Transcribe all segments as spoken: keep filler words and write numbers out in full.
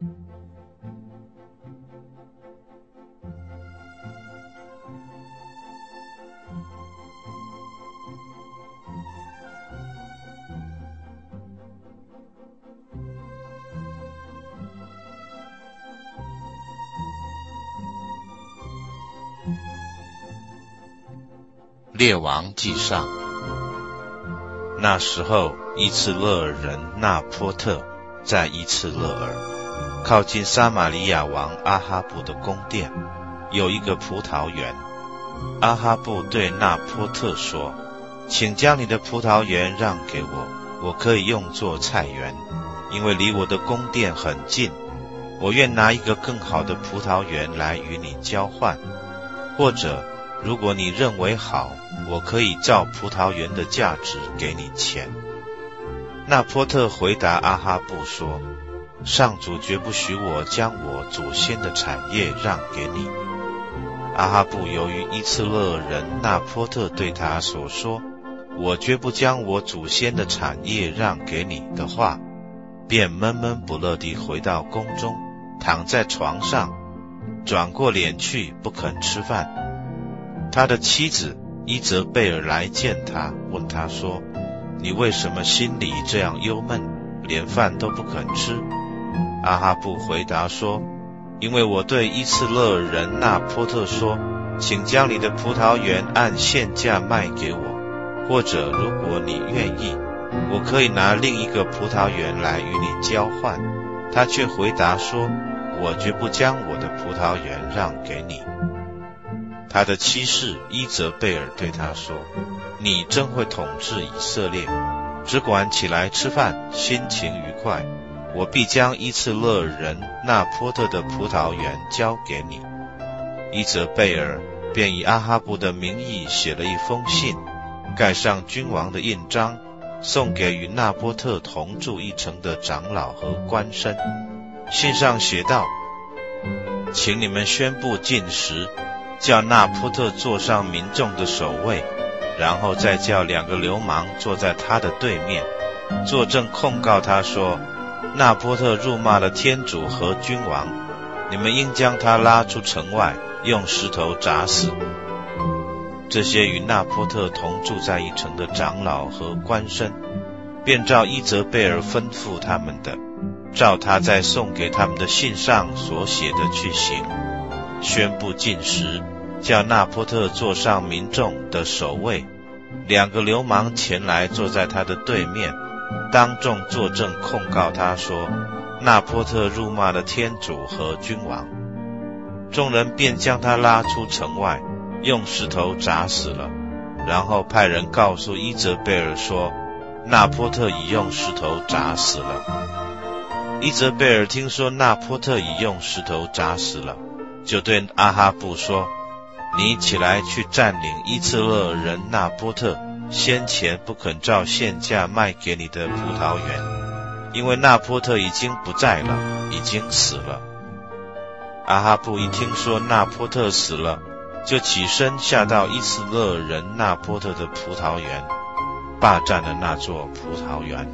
列王纪上。那时候，伊次勒尔人纳波特在伊次勒尔，靠近撒玛利亚王阿哈布的宫殿，有一个葡萄园。阿哈布对纳波特说：“请将你的葡萄园让给我，我可以用作菜园，因为离我的宫殿很近。我愿拿一个更好的葡萄园来与你交换，或者如果你认为好，我可以照葡萄园的价值给你钱。”纳波特回答阿哈布说：“上主绝不许我将我祖先的产业让给你。”阿哈布由于伊次勒人纳波特对他所说：“我绝不将我祖先的产业让给你”的话，便闷闷不乐地回到宫中，躺在床上，转过脸去，不肯吃饭。他的妻子伊泽贝尔来见他，问他说：“你为什么心里这样忧闷，连饭都不肯吃？”阿哈布回答说：“因为我对伊次勒尔人纳波特说，请将你的葡萄园按现价卖给我，或者如果你愿意，我可以拿另一个葡萄园来与你交换。”他却回答说：“我绝不将我的葡萄园让给你。”他的妻室伊泽贝尔对他说：“你真会统治以色列，只管起来吃饭，心情愉快。我必将伊次勒尔人纳波特的葡萄园交给你。”伊泽贝尔便以阿哈布的名义写了一封信，盖上君王的印章，送给与纳波特同住一城的长老和官绅。信上写道：“请你们宣布禁食，叫纳波特坐上民众的首位，然后再叫两个流氓坐在他的对面，作证控告他说，纳波特辱骂了天主和君王，你们应将他拉出城外，用石头砸死。”这些与纳波特同住在一城的长老和官绅，便照伊泽贝尔吩咐他们的，照他在送给他们的信上所写的去行，宣布禁食，叫纳波特坐上民众的首位，两个流氓前来坐在他的对面，当众作证控告他说，纳波特辱骂了天主和君王。众人便将他拉出城外，用石头砸死了，然后派人告诉伊泽贝尔说，纳波特已用石头砸死了。伊泽贝尔听说纳波特已用石头砸死了，就对阿哈布说，你起来去占领伊次勒尔人纳波特先前不肯照现价卖给你的葡萄园，因为纳波特已经不在了，已经死了。阿哈布一听说纳波特死了，就起身下到伊次勒尔人纳波特的葡萄园，霸占了那座葡萄园。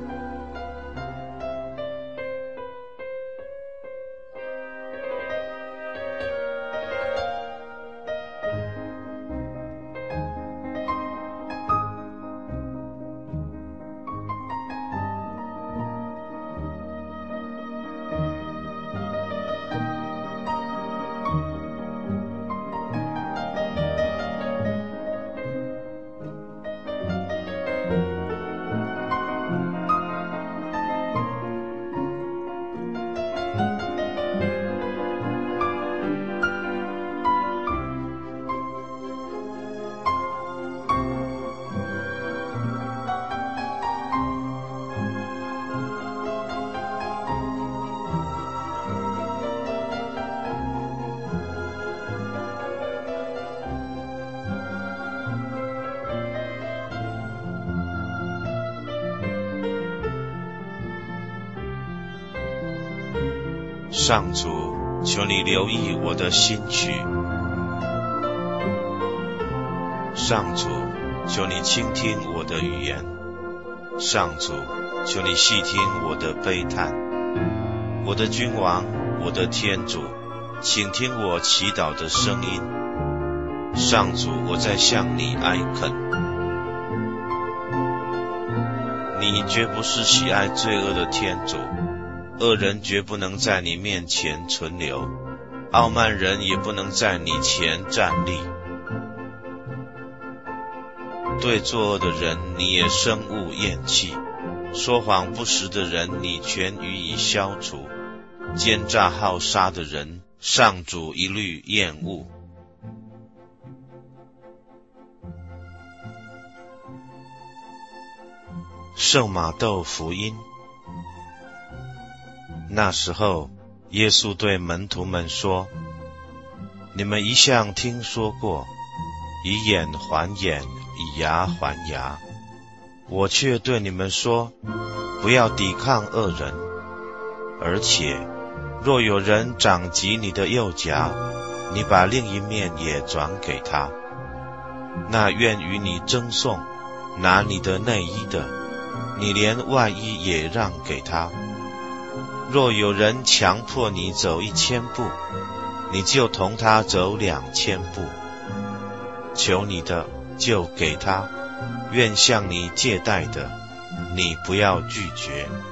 上主，求你留意我的心曲。上主，求你倾听我的语言。上主，求你细听我的悲叹。 我的君王，我的天主，请听我祈祷的声音。上主，我在向你哀恳。你绝不是喜爱罪恶的天主，恶人绝不能在你面前存留，傲慢人也不能在你前站立。对作恶的人，你也深恶厌弃；说谎不实的人，你全予以消除；奸诈好杀的人，上主一律厌恶。圣马窦福音。那时候，耶稣对门徒们说：你们一向听说过，以眼还眼，以牙还牙。我却对你们说，不要抵抗恶人。而且，若有人掌击你的右颊，你把另一面也转给他。那愿与你争讼，拿你的内衣的，你连外衣也让给他。若有人强迫你走一千步，你就同他走两千步。求你的就给他，愿向你借贷的，你不要拒绝。